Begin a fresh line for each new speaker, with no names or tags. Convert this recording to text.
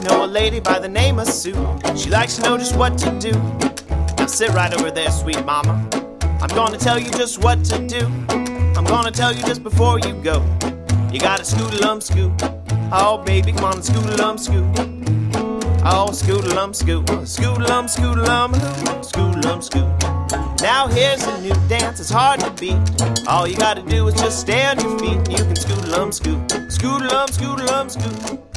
know a lady by the name of Sue. She likes to know just what to do. Now sit right over there, sweet mama. I'm gonna tell you just what to do. I'm gonna tell you just before you go. You gotta scoot-a-lum-scoot. Oh, baby, come on and scoot-a-lum-scoot. Oh, scoot-a-lum-scoot. Scoot-a-lum-scoot-a-lum, scoot-a-lum-scoot. Now here's a new dance, it's hard to beat. All you gotta do is just stay on your feet, and you can scoot-a-lum-scoot. Scoot-a-lum-scoot-a-lum-scoot.